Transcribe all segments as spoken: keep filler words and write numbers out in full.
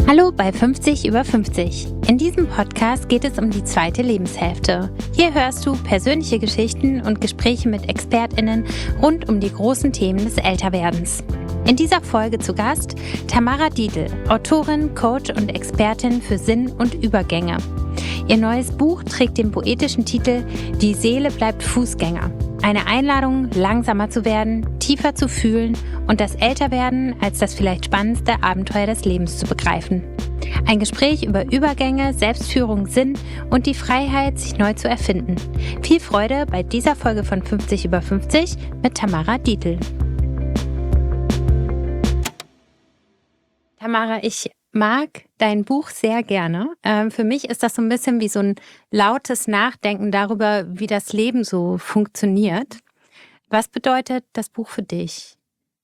Hallo bei fünfzig über fünfzig. In diesem Podcast geht es um die zweite Lebenshälfte. Hier hörst du persönliche Geschichten und Gespräche mit ExpertInnen rund um die großen Themen des Älterwerdens. In dieser Folge zu Gast Tamara Dietl, Autorin, Coach und Expertin für Sinn und Übergänge. Ihr neues Buch trägt den poetischen Titel Die Seele bleibt Fußgänger. Eine Einladung, langsamer zu werden, tiefer zu fühlen und das Älterwerden als das vielleicht spannendste Abenteuer des Lebens zu begreifen. Ein Gespräch über Übergänge, Selbstführung, Sinn und die Freiheit, sich neu zu erfinden. Viel Freude bei dieser Folge von fünfzig über fünfzig mit Tamara Dietl. Tamara, ich mag dein Buch sehr gerne. Ähm, für mich ist das so ein bisschen wie so ein lautes Nachdenken darüber, wie das Leben so funktioniert. Was bedeutet das Buch für dich?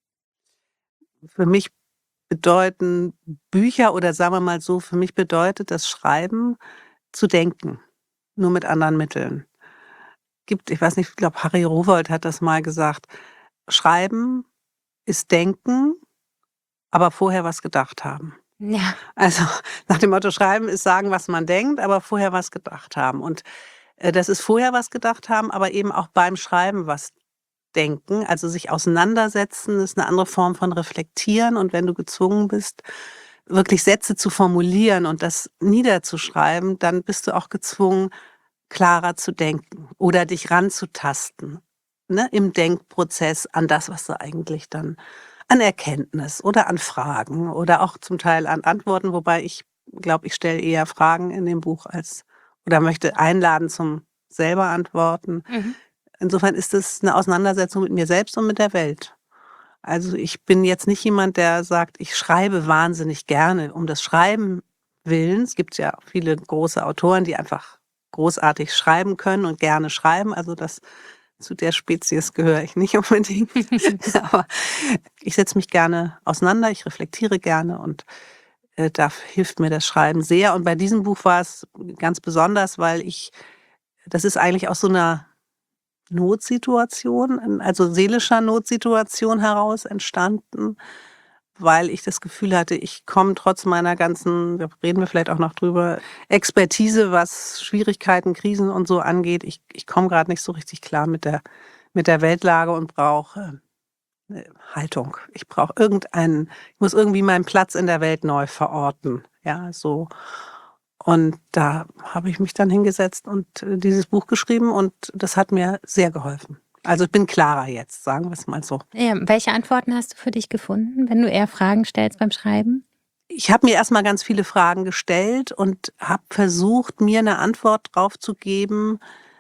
Für mich bedeuten Bücher oder sagen wir mal so, für mich bedeutet das Schreiben zu denken, nur mit anderen Mitteln. Gibt, ich weiß nicht, ich glaube, Harry Rowohlt hat das mal gesagt, Schreiben ist Denken, aber vorher was gedacht haben. Ja. Also nach dem Motto, Schreiben ist sagen, was man denkt, aber vorher was gedacht haben. Und äh, das ist vorher was gedacht haben, aber eben auch beim Schreiben was denken, also sich auseinandersetzen, ist eine andere Form von reflektieren. Und wenn du gezwungen bist, wirklich Sätze zu formulieren und das niederzuschreiben, dann bist du auch gezwungen, klarer zu denken oder dich ranzutasten, ne, im Denkprozess an das, was du eigentlich dann an Erkenntnis oder an Fragen oder auch zum Teil an Antworten, wobei ich glaube, ich stelle eher Fragen in dem Buch als oder möchte einladen zum selber antworten. Mhm. Insofern ist es eine Auseinandersetzung mit mir selbst und mit der Welt. Also, ich bin jetzt nicht jemand, der sagt, ich schreibe wahnsinnig gerne um des Schreiben Willens. Es gibt ja viele große Autoren, die einfach großartig schreiben können und gerne schreiben. Also, das zu der Spezies gehöre ich nicht unbedingt. Aber ich setze mich gerne auseinander, ich reflektiere gerne und, äh, da hilft mir das Schreiben sehr. Und bei diesem Buch war es ganz besonders, weil ich das ist eigentlich aus so einer Notsituation, also seelischer Notsituation heraus entstanden, weil ich das Gefühl hatte, ich komme trotz meiner ganzen, da reden wir vielleicht auch noch drüber, Expertise, was Schwierigkeiten, Krisen und so angeht. Ich, ich komme gerade nicht so richtig klar mit der, mit der Weltlage und brauche äh, Haltung. Ich brauche irgendeinen, ich muss irgendwie meinen Platz in der Welt neu verorten. Ja, so. Und da habe ich mich dann hingesetzt und äh, dieses Buch geschrieben und das hat mir sehr geholfen. Also ich bin klarer jetzt, sagen wir es mal so. Ja, welche Antworten hast du für dich gefunden, wenn du eher Fragen stellst beim Schreiben? Ich habe mir erstmal ganz viele Fragen gestellt und habe versucht, mir eine Antwort drauf zu geben,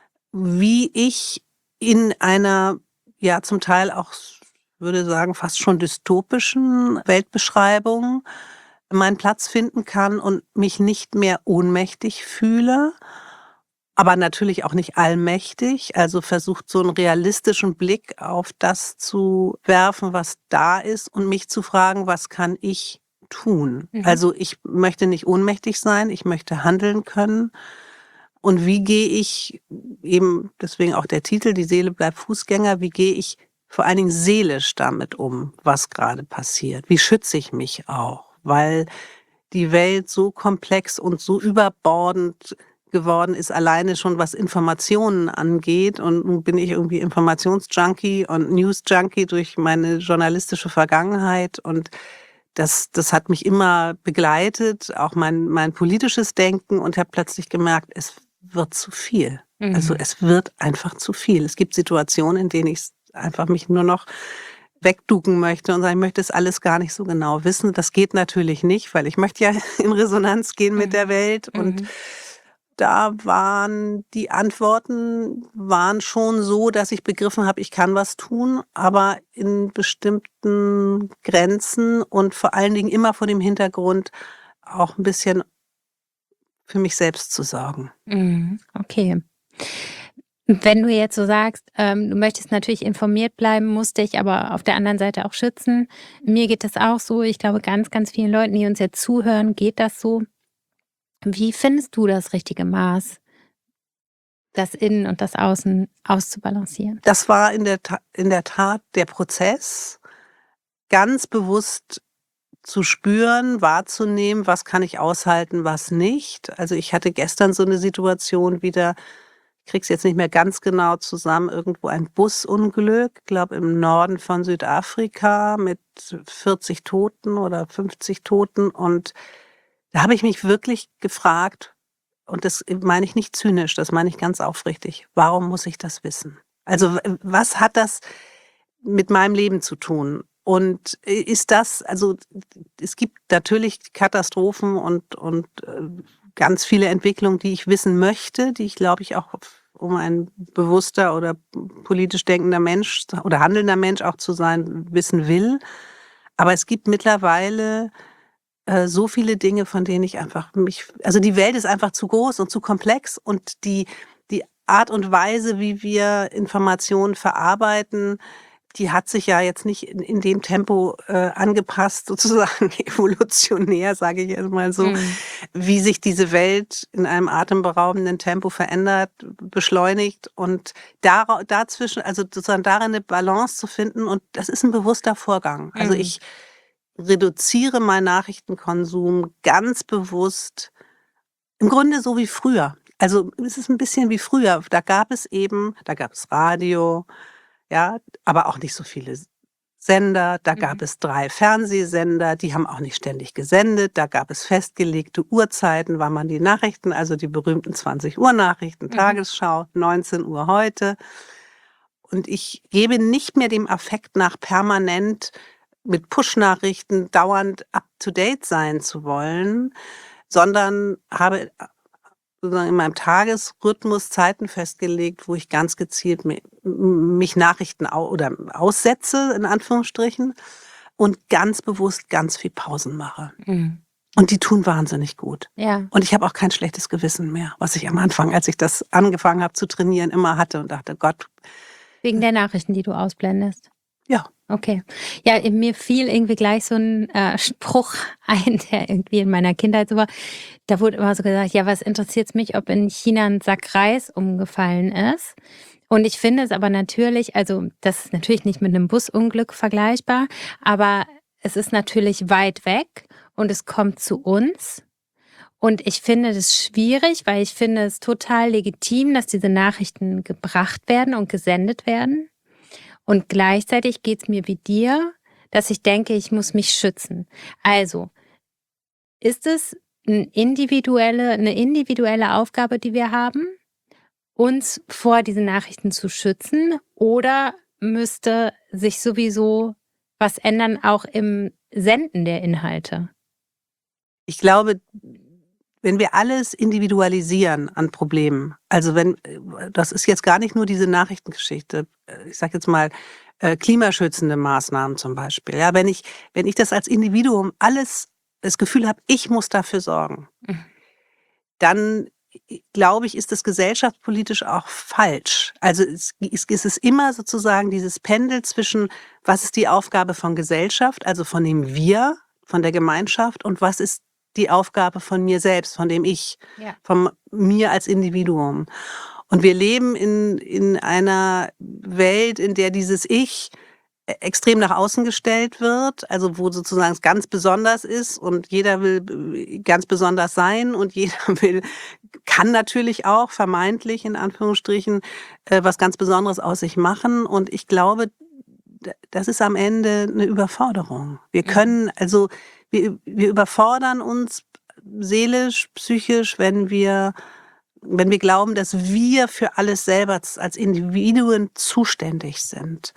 wie ich in einer, ja zum Teil auch, würde sagen, fast schon dystopischen Weltbeschreibung meinen Platz finden kann und mich nicht mehr ohnmächtig fühle, aber natürlich auch nicht allmächtig. Also versucht, so einen realistischen Blick auf das zu werfen, was da ist und mich zu fragen: „Was kann ich tun?“ Mhm. Also, ich möchte nicht ohnmächtig sein, ich möchte handeln können. Und wie gehe ich eben deswegen auch der Titel „Die Seele bleibt Fußgänger“, wie gehe ich vor allen Dingen seelisch damit um, was gerade passiert? Wie schütze ich mich auch? Weil die Welt so komplex und so überbordend geworden ist, alleine schon was Informationen angeht. Und nun bin ich irgendwie Informationsjunkie und Newsjunkie durch meine journalistische Vergangenheit. Und das, das hat mich immer begleitet, auch mein, mein politisches Denken. Und habe plötzlich gemerkt, es wird zu viel. Also Mhm. es wird einfach zu viel. Es gibt Situationen, in denen ich einfach mich nur noch wegducken möchte und sagen, ich möchte das alles gar nicht so genau wissen. Das geht natürlich nicht, weil ich möchte ja in Resonanz gehen mit der Mhm. Welt. Und Mhm. da waren die Antworten waren schon so, dass ich begriffen habe, ich kann was tun, aber in bestimmten Grenzen und vor allen Dingen immer vor dem Hintergrund, auch ein bisschen für mich selbst zu sorgen. Mhm. Okay. Wenn du jetzt so sagst, ähm, du möchtest natürlich informiert bleiben, musst dich aber auf der anderen Seite auch schützen. Mir geht das auch so. Ich glaube, ganz, ganz vielen Leuten, die uns jetzt zuhören, geht das so. Wie findest du das richtige Maß, das Innen und das Außen auszubalancieren? Das war in der Ta in der Tat der Prozess, ganz bewusst zu spüren, wahrzunehmen, was kann ich aushalten, was nicht. Also ich hatte gestern so eine Situation wieder, ich kriege es jetzt nicht mehr ganz genau zusammen, irgendwo ein Busunglück, ich glaube im Norden von Südafrika mit vierzig Toten oder fünfzig Toten. Und da habe ich mich wirklich gefragt, und das meine ich nicht zynisch, das meine ich ganz aufrichtig, warum muss ich das wissen? Also w- was hat das mit meinem Leben zu tun? Und ist das, also es gibt natürlich Katastrophen und, und äh, ganz viele Entwicklungen, die ich wissen möchte, die ich, glaube ich, auch um ein bewusster oder politisch denkender Mensch oder handelnder Mensch auch zu sein, wissen will. Aber es gibt mittlerweile äh, so viele Dinge, von denen ich einfach mich, also die Welt ist einfach zu groß und zu komplex und die, die Art und Weise, wie wir Informationen verarbeiten, die hat sich ja jetzt nicht in, in dem Tempo äh, angepasst, sozusagen evolutionär, sage ich jetzt mal so, Mhm. wie sich diese Welt in einem atemberaubenden Tempo verändert, beschleunigt und dara- dazwischen, also sozusagen darin eine Balance zu finden und das ist ein bewusster Vorgang. Also Mhm. ich reduziere meinen Nachrichtenkonsum ganz bewusst, im Grunde so wie früher. Also es ist ein bisschen wie früher. Da gab es eben, da gab es Radio, ja, aber auch nicht so viele Sender. Da gab Mhm. es drei Fernsehsender, die haben auch nicht ständig gesendet. Da gab es festgelegte Uhrzeiten, wann man die Nachrichten, also die berühmten zwanzig Uhr Nachrichten, Mhm. Tagesschau, neunzehn Uhr heute. Und ich gebe nicht mehr dem Affekt nach, permanent mit Push-Nachrichten dauernd up-to-date sein zu wollen, sondern habe sozusagen in meinem Tagesrhythmus Zeiten festgelegt, wo ich ganz gezielt mi mich Nachrichten au oder aussetze, in Anführungsstrichen, und ganz bewusst ganz viel Pausen mache. Mhm. Und die tun wahnsinnig gut. Ja, Und ich habe auch kein schlechtes Gewissen mehr, was ich am Anfang, als ich das angefangen habe zu trainieren, immer hatte und dachte: „Gott, wegen der Nachrichten, die du ausblendest. ja, Okay. Ja, in mir fiel irgendwie gleich so ein äh, Spruch ein, der irgendwie in meiner Kindheit so war. Da wurde immer so gesagt, ja, was interessiert's mich, ob in China ein Sack Reis umgefallen ist? Und ich finde es aber natürlich, also das ist natürlich nicht mit einem Busunglück vergleichbar, aber es ist natürlich weit weg und es kommt zu uns. Und ich finde das schwierig, weil ich finde es total legitim, dass diese Nachrichten gebracht werden und gesendet werden. Und gleichzeitig geht's mir wie dir, dass ich denke, ich muss mich schützen. Also, ist es 'n individuelle eine individuelle Aufgabe, die wir haben, uns vor diesen Nachrichten zu schützen, oder müsste sich sowieso was ändern, auch im Senden der Inhalte? ich glaube, wenn wir alles individualisieren an Problemen, also wenn, äh, das ist jetzt gar nicht nur diese Nachrichtengeschichte, äh, ich sage jetzt mal, äh, klimaschützende Maßnahmen zum Beispiel. Ja, wenn ich, wenn ich das als Individuum alles das Gefühl habe, ich muss dafür sorgen, Mhm. dann äh, glaube ich, ist das gesellschaftspolitisch auch falsch. Also es, es, es ist immer sozusagen dieses Pendel zwischen, was ist die Aufgabe von Gesellschaft, also von dem Wir, von der Gemeinschaft, und was ist die Aufgabe von mir selbst, von dem Ich, Ja. von mir als Individuum. Und wir leben in, in einer Welt, in der dieses Ich e- extrem nach außen gestellt wird, also wo sozusagen es ganz besonders ist und jeder will äh, ganz besonders sein und jeder will, kann natürlich auch vermeintlich in Anführungsstrichen äh, was ganz Besonderes aus sich machen. Und ich glaube, d- das ist am Ende eine Überforderung. Wir Mhm. können, also wir, wir überfordern uns seelisch, psychisch, wenn wir, wenn wir glauben, dass wir für alles selber z- als Individuen zuständig sind.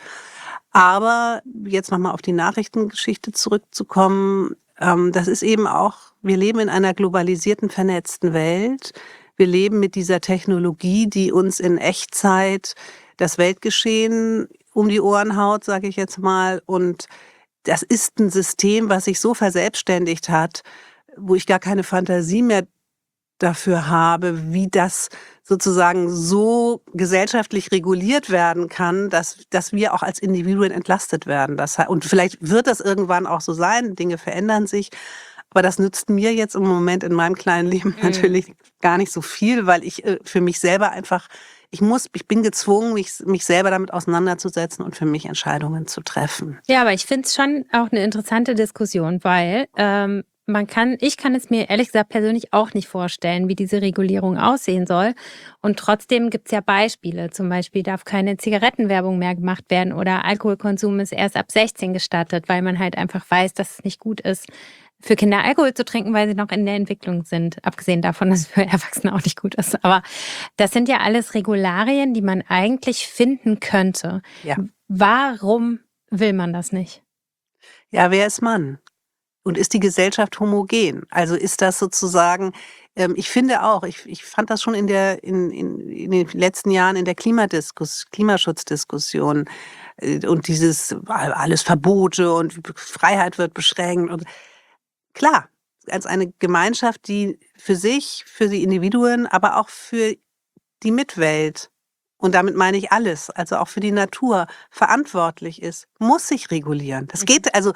Aber jetzt nochmal auf die Nachrichtengeschichte zurückzukommen, ähm, das ist eben auch, wir leben in einer globalisierten, vernetzten Welt. Wir leben mit dieser Technologie, die uns in Echtzeit das Weltgeschehen um die Ohren haut, sage ich jetzt mal. Und das ist ein System, was sich so verselbstständigt hat, wo ich gar keine Fantasie mehr dafür habe, wie das sozusagen so gesellschaftlich reguliert werden kann, dass, dass wir auch als Individuen entlastet werden. Das, he- und vielleicht wird das irgendwann auch so sein, Dinge verändern sich, aber das nützt mir jetzt im Moment in meinem kleinen Leben Mhm. natürlich gar nicht so viel, weil ich äh, für mich selber einfach ich muss, ich bin gezwungen, mich, mich selber damit auseinanderzusetzen und für mich Entscheidungen zu treffen. Ja, aber ich finde es schon auch eine interessante Diskussion, weil ähm, man kann, ich kann es mir ehrlich gesagt persönlich auch nicht vorstellen, wie diese Regulierung aussehen soll. Und trotzdem gibt es ja Beispiele. Zum Beispiel darf keine Zigarettenwerbung mehr gemacht werden oder Alkoholkonsum ist erst ab sechzehn gestattet, weil man halt einfach weiß, dass es nicht gut ist, für Kinder Alkohol zu trinken, weil sie noch in der Entwicklung sind. Abgesehen davon, dass es für Erwachsene auch nicht gut ist. Aber das sind ja alles Regularien, die man eigentlich finden könnte. Ja. Warum will man das nicht? Ja, wer ist Mann? Und ist die Gesellschaft homogen? Also ist das sozusagen, ähm, ich finde auch, ich, ich fand das schon in, der, in, in, in den letzten Jahren in der Klimadiskus, Klimaschutzdiskussion äh, und dieses alles Verbote und Freiheit wird beschränkt. Und klar, als eine Gemeinschaft, die für sich, für die Individuen, aber auch für die Mitwelt, und damit meine ich alles, also auch für die Natur, verantwortlich ist, muss sich regulieren. Das geht, also,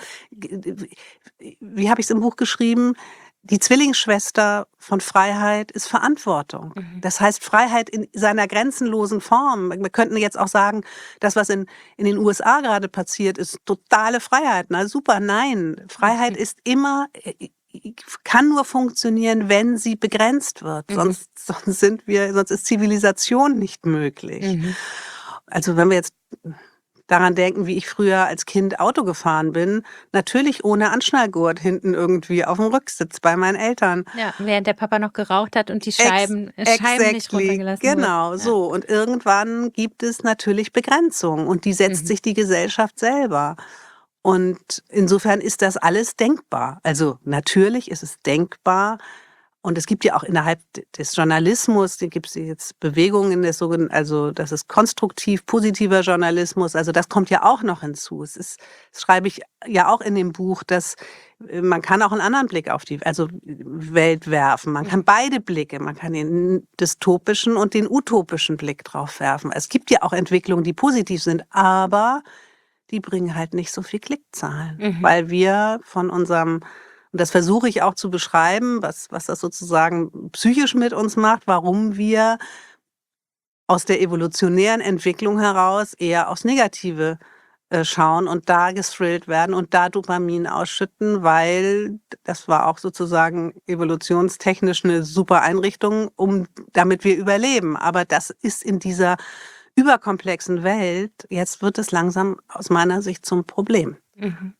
wie habe ich es im Buch geschrieben, die Zwillingsschwester von Freiheit ist Verantwortung. Mhm. Das heißt, Freiheit in seiner grenzenlosen Form. Wir könnten jetzt auch sagen, das, was in, in den U S A gerade passiert, ist totale Freiheit. Na super, nein. Freiheit Mhm. ist immer, kann nur funktionieren, wenn sie begrenzt wird. Mhm. Sonst, sonst sind wir, sonst ist Zivilisation nicht möglich. Mhm. Also wenn wir jetzt daran denken, wie ich früher als Kind Auto gefahren bin, natürlich ohne Anschnallgurt hinten irgendwie auf dem Rücksitz bei meinen Eltern. Ja, während der Papa noch geraucht hat und die Ex Scheiben, äh, Scheiben nicht exactly, runtergelassen genau, wurden. Ja. so. Und irgendwann gibt es natürlich Begrenzungen und die setzt Mhm. sich die Gesellschaft selber. Und insofern ist das alles denkbar. Also natürlich ist es denkbar. Und es gibt ja auch innerhalb des Journalismus, da gibt es jetzt Bewegungen in der sogenannten, also das ist konstruktiv positiver Journalismus, also das kommt ja auch noch hinzu. Es ist, das schreibe ich ja auch in dem Buch, dass äh, man kann auch einen anderen Blick auf die also Welt werfen. Man kann beide Blicke, man kann den dystopischen und den utopischen Blick drauf werfen. Es gibt ja auch Entwicklungen, die positiv sind, aber die bringen halt nicht so viel Klickzahlen, Mhm. weil wir von unserem, und das versuche ich auch zu beschreiben, was, was das sozusagen psychisch mit uns macht, warum wir aus der evolutionären Entwicklung heraus eher aufs Negative äh, schauen und da gestrillt werden und da Dopamin ausschütten, weil das war auch sozusagen evolutionstechnisch eine super Einrichtung, um, damit wir überleben. Aber das ist in dieser überkomplexen Welt, jetzt wird es langsam aus meiner Sicht zum Problem. Mhm.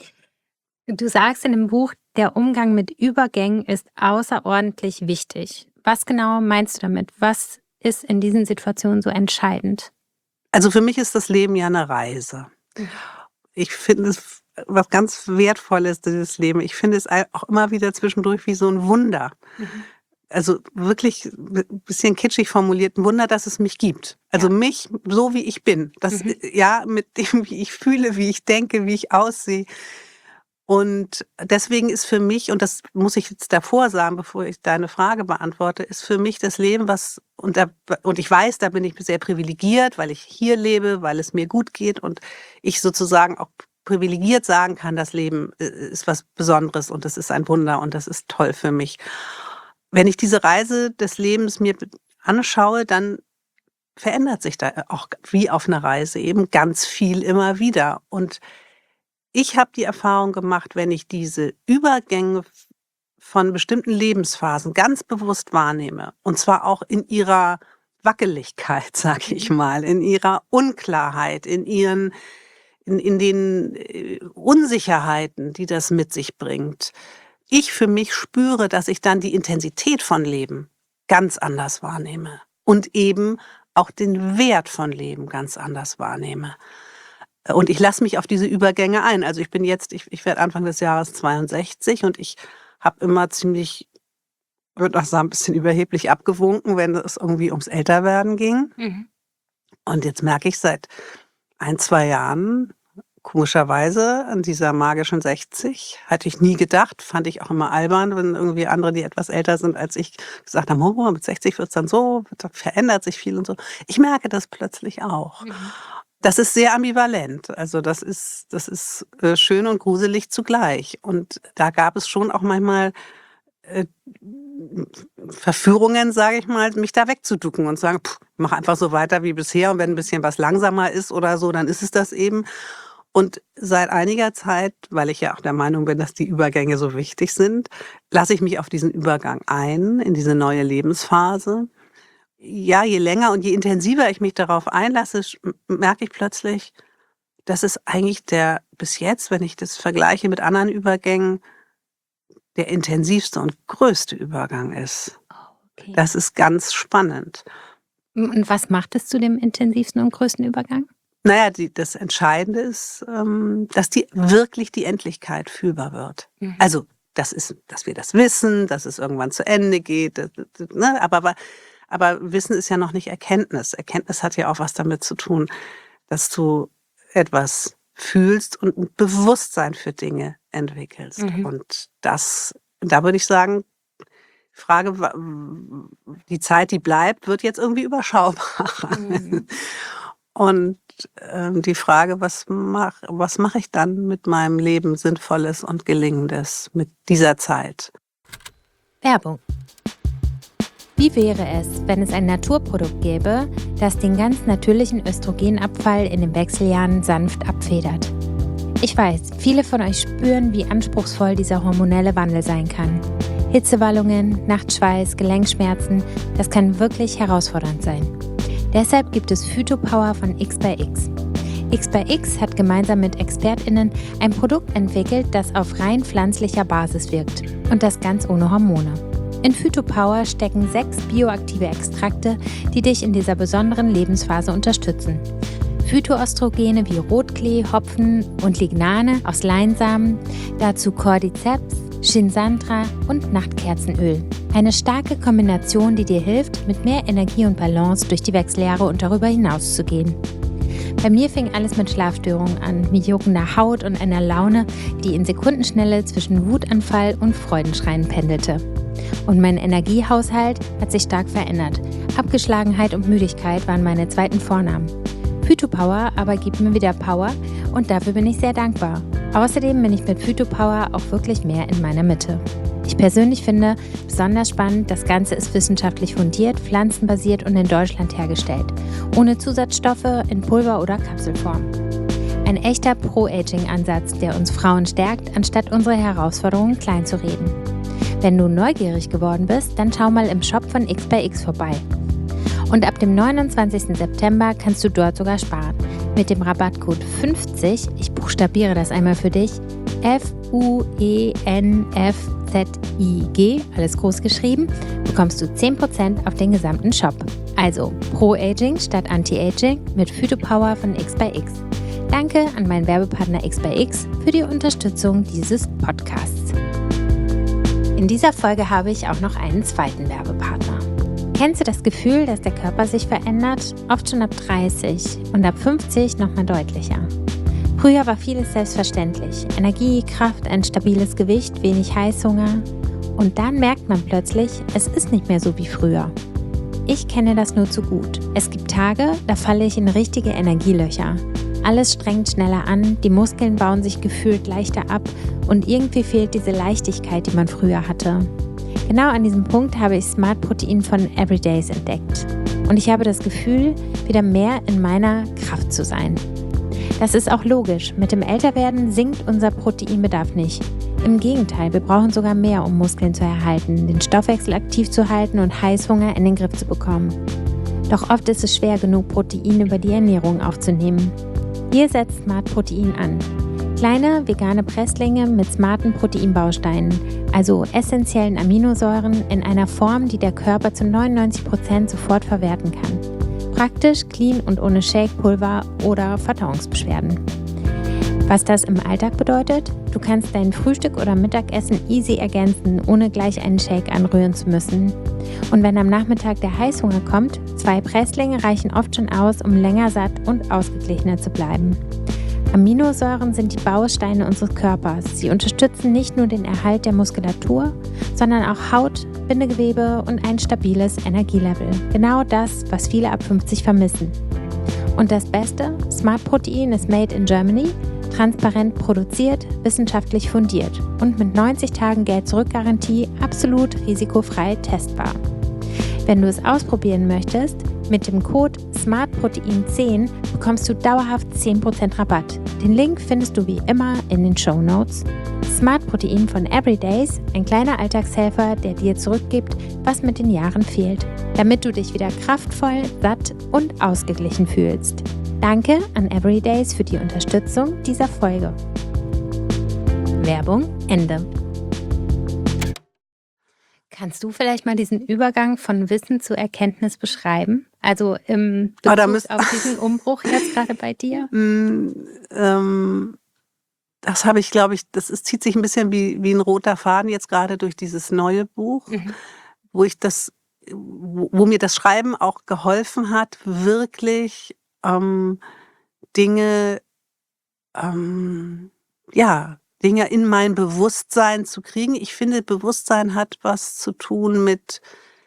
Du sagst in dem Buch, der Umgang mit Übergängen ist außerordentlich wichtig. Was genau meinst du damit? Was ist in diesen Situationen so entscheidend? Also für mich ist das Leben ja eine Reise. Mhm. Ich finde es was ganz Wertvolles, dieses Leben. Ich finde es auch immer wieder zwischendurch wie so ein Wunder. Mhm. Also wirklich ein bisschen kitschig formuliert, ein Wunder, dass es mich gibt. Also Ja. mich so, wie ich bin. Das, Mhm. ja, mit dem, wie ich fühle, wie ich denke, wie ich aussehe. Und deswegen ist für mich, und das muss ich jetzt davor sagen, bevor ich deine Frage beantworte, ist für mich das Leben, was, und, da, und ich weiß, da bin ich sehr privilegiert, weil ich hier lebe, weil es mir gut geht und ich sozusagen auch privilegiert sagen kann, das Leben ist was Besonderes und das ist ein Wunder und das ist toll für mich. Wenn ich diese Reise des Lebens mir anschaue, dann verändert sich da auch wie auf einer Reise eben ganz viel immer wieder. Und ich habe die Erfahrung gemacht, wenn ich diese Übergänge von bestimmten Lebensphasen ganz bewusst wahrnehme, und zwar auch in ihrer Wackeligkeit, sage ich mal, in ihrer Unklarheit, in ihren, in, in den äh, Unsicherheiten, die das mit sich bringt, ich für mich spüre, dass ich dann die Intensität von Leben ganz anders wahrnehme und eben auch den Wert von Leben ganz anders wahrnehme. Und ich lasse mich auf diese Übergänge ein. Also ich bin jetzt, ich, ich werde Anfang des Jahres zweiundsechzig und ich habe immer ziemlich, ich würde auch sagen, ein bisschen überheblich abgewunken, wenn es irgendwie ums Älterwerden ging. Mhm. Und jetzt merke ich seit ein, zwei Jahren, komischerweise, an dieser magischen sechzig, hatte ich nie gedacht, fand ich auch immer albern, wenn irgendwie andere, die etwas älter sind als ich, gesagt haben, oh, mit sechzig wird es dann so, da verändert sich viel und so. Ich merke das plötzlich auch. Mhm. Das ist sehr ambivalent. Also das ist, das ist äh, schön und gruselig zugleich. Und da gab es schon auch manchmal äh, Verführungen, sage ich mal, mich da wegzuducken und sagen, pff, mach einfach so weiter wie bisher und wenn ein bisschen was langsamer ist oder so, dann ist es das eben. Und seit einiger Zeit, weil ich ja auch der Meinung bin, dass die Übergänge so wichtig sind, lasse ich mich auf diesen Übergang ein, in diese neue Lebensphase. Ja, je länger und je intensiver ich mich darauf einlasse, sch- m- merke ich plötzlich, dass es eigentlich der bis jetzt, wenn ich das vergleiche mit anderen Übergängen, der intensivste und größte Übergang ist. Okay. Das ist ganz spannend. Und was macht es zu dem intensivsten und größten Übergang? Naja, die, das Entscheidende ist, ähm, dass die wirklich die Endlichkeit fühlbar wird. Mhm. Also, das ist, dass wir das wissen, dass es irgendwann zu Ende geht. Das, das, ne? aber, aber, aber Wissen ist ja noch nicht Erkenntnis. Erkenntnis hat ja auch was damit zu tun, dass du etwas fühlst und ein Bewusstsein für Dinge entwickelst. Mhm. Und das, da würde ich sagen, Frage, wa- die Zeit, die bleibt, wird jetzt irgendwie überschaubarer. Mhm. Und ähm, die Frage, was mache was mach ich dann mit meinem Leben Sinnvolles und Gelingendes mit dieser Zeit? Werbung. Wie wäre es, wenn es ein Naturprodukt gäbe, das den ganz natürlichen Östrogenabfall in den Wechseljahren sanft abfedert? Ich weiß, viele von euch spüren, wie anspruchsvoll dieser hormonelle Wandel sein kann. Hitzewallungen, Nachtschweiß, Gelenkschmerzen, das kann wirklich herausfordernd sein. Deshalb gibt es Phytopower von X by X. X by X hat gemeinsam mit ExpertInnen ein Produkt entwickelt, das auf rein pflanzlicher Basis wirkt und das ganz ohne Hormone. In Phytopower stecken sechs bioaktive Extrakte, die dich in dieser besonderen Lebensphase unterstützen. Phytoöstrogene wie Rotklee, Hopfen und Lignane aus Leinsamen, dazu Cordyceps, Shinsantra und Nachtkerzenöl. Eine starke Kombination, die dir hilft, mit mehr Energie und Balance durch die Wechseljahre und darüber hinaus zu gehen. Bei mir fing alles mit Schlafstörungen an, mit juckender Haut und einer Laune, die in Sekundenschnelle zwischen Wutanfall und Freudenschreien pendelte. Und mein Energiehaushalt hat sich stark verändert. Abgeschlagenheit und Müdigkeit waren meine zweiten Vornamen. Phytopower aber gibt mir wieder Power und dafür bin ich sehr dankbar. Außerdem bin ich mit Phytopower auch wirklich mehr in meiner Mitte. Ich persönlich finde besonders spannend, das Ganze ist wissenschaftlich fundiert, pflanzenbasiert und in Deutschland hergestellt. Ohne Zusatzstoffe in Pulver- oder Kapselform. Ein echter Pro-Aging-Ansatz, der uns Frauen stärkt, anstatt unsere Herausforderungen klein zu reden. Wenn du neugierig geworden bist, dann schau mal im Shop von X by X vorbei. Und ab dem neunundzwanzigsten September kannst du dort sogar sparen. Mit dem Rabattcode fünfzig, ich buchstabiere das einmal für dich, F U E N F Z I G, alles groß geschrieben, bekommst du zehn Prozent auf den gesamten Shop. Also Pro-Aging statt Anti-Aging mit Phytopower von X by X. Danke an meinen Werbepartner X by X für die Unterstützung dieses Podcasts. In dieser Folge habe ich auch noch einen zweiten Werbepartner. Kennst du das Gefühl, dass der Körper sich verändert? Oft schon ab dreißig und ab fünfzig nochmal deutlicher. Früher war vieles selbstverständlich. Energie, Kraft, ein stabiles Gewicht, wenig Heißhunger. Und dann merkt man plötzlich, es ist nicht mehr so wie früher. Ich kenne das nur zu gut. Es gibt Tage, da falle ich in richtige Energielöcher. Alles strengt schneller an, die Muskeln bauen sich gefühlt leichter ab und irgendwie fehlt diese Leichtigkeit, die man früher hatte. Genau an diesem Punkt habe ich Smart Protein von Everydays entdeckt. Und ich habe das Gefühl, wieder mehr in meiner Kraft zu sein. Das ist auch logisch. Mit dem Älterwerden sinkt unser Proteinbedarf nicht. Im Gegenteil, wir brauchen sogar mehr, um Muskeln zu erhalten, den Stoffwechsel aktiv zu halten und Heißhunger in den Griff zu bekommen. Doch oft ist es schwer genug, Protein über die Ernährung aufzunehmen. Hier setzt Smart Protein an. Kleine vegane Presslinge mit smarten Proteinbausteinen, also essentiellen Aminosäuren in einer Form, die der Körper zu neunundneunzig Prozent sofort verwerten kann. Praktisch, clean und ohne Shake-Pulver oder Verdauungsbeschwerden. Was das im Alltag bedeutet? Du kannst dein Frühstück oder Mittagessen easy ergänzen, ohne gleich einen Shake anrühren zu müssen. Und wenn am Nachmittag der Heißhunger kommt, zwei Presslinge reichen oft schon aus, um länger satt und ausgeglichener zu bleiben. Aminosäuren sind die Bausteine unseres Körpers. Sie unterstützen nicht nur den Erhalt der Muskulatur, sondern auch Haut, Bindegewebe und ein stabiles Energielevel. Genau das, was viele ab fünfzig vermissen. Und das Beste? Smart Protein ist made in Germany, transparent produziert, wissenschaftlich fundiert und mit neunzig Tagen Geld-Zurück-Garantie absolut risikofrei testbar. Wenn du es ausprobieren möchtest, mit dem Code smart protein zehn bekommst du dauerhaft zehn Prozent Rabatt. Den Link findest du wie immer in den Shownotes. Smart Protein von Everydays, ein kleiner Alltagshelfer, der dir zurückgibt, was mit den Jahren fehlt, damit du dich wieder kraftvoll, satt und ausgeglichen fühlst. Danke an Everydays für die Unterstützung dieser Folge. Werbung Ende. Kannst du vielleicht mal diesen Übergang von Wissen zu Erkenntnis beschreiben? Also im Ah, da Bezug müsst- auf diesen Umbruch jetzt gerade bei dir? Mm, ähm, das habe ich, glaube ich, das ist, zieht sich ein bisschen wie, wie ein roter Faden jetzt gerade durch dieses neue Buch, Mhm. wo ich das, wo, wo mir das Schreiben auch geholfen hat, wirklich ähm, Dinge, ähm, ja, Dinge in mein Bewusstsein zu kriegen. Ich finde, Bewusstsein hat was zu tun mit,